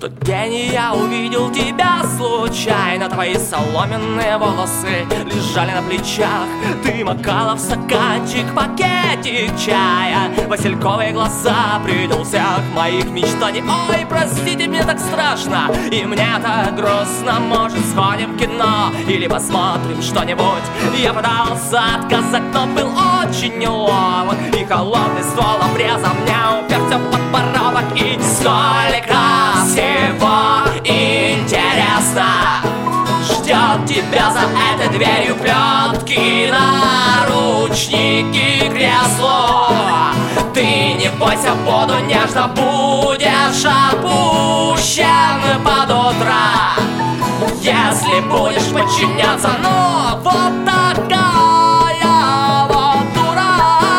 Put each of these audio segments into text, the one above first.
тот день я увидел тебя случайно. Твои соломенные волосы лежали на плечах. Ты макала в стаканчик пакетик чая. Васильковые глаза привиделся к моих мечтаний. Ой, простите, мне так страшно, и мне так грустно. Может, сходим в кино или посмотрим что-нибудь? Я пытался отказать, но был очень неловок, и холодный ствол обреза мне уперся под подбородок. И сколько всего интересно ждет тебя за этой дверью: плетки, наручники, кресло. Ты не бойся, буду нежно, будешь опущен под утро, если будешь подчиняться. Но вот такая вот дура.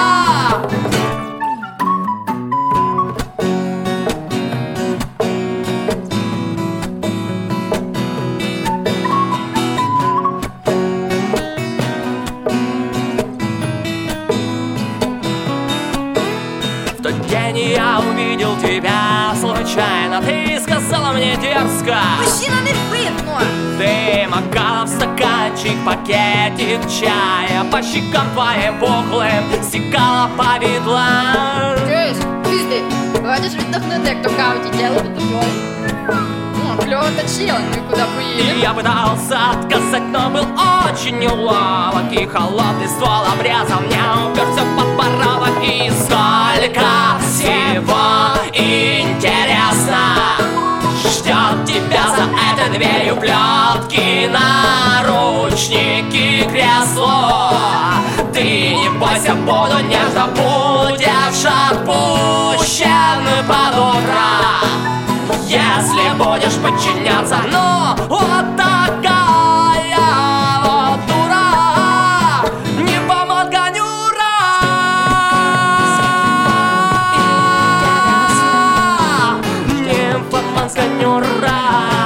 В тот день я увидел тебя случайно. Ты сказала мне дерзко: Мужчина, не видно. ты макала в стаканчик пакетик чая. По щекам твоим пухлым стекала повидла. Чуєш? Пізди, хочеш віддохнути, як то кажуть, і діло віддохнути? Ну, кльово точило, ну і куди поїдемо? Я пытался отказать, но был очень неловок, и холодный ствол обреза мне уперся в подбородок. И сколько всего интересно ждет тебя за этой дверью: плетки, наручники, кресло. Ты не бойся, буду нежно, будешь отпущен под утро, если будешь подчиняться. Но вот такая вот дура, не помогай, ура! Нимфоманская нюра.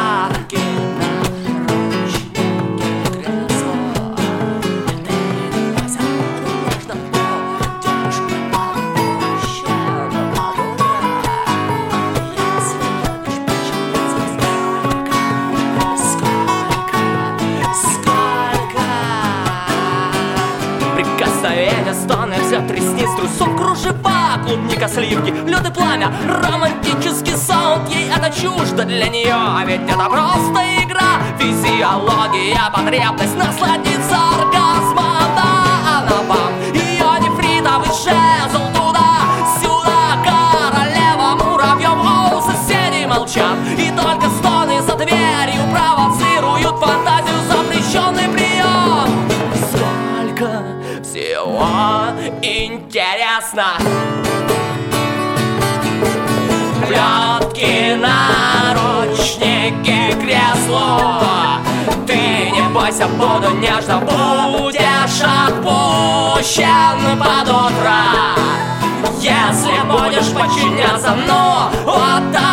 Прикосновение, стоны, взгляд ресниц, трусов, кружева, клубника, сливки, лед и пламя, романтический саунд. Ей это чуждо для нее, а ведь это просто игра, физиология, потребность насладиться оргазмом. Да, она вам, ее нефритовый жезл туда-сюда, королева муравьев. Оу, соседи молчат, и только стоны за дверью провоцируют фантазию, запрещенный прием. Сколько всего интересно: плетки, наручники, кресло. Ты не бойся, буду нежно, будешь отпущен под утро, если будешь подчиняться. Но вот так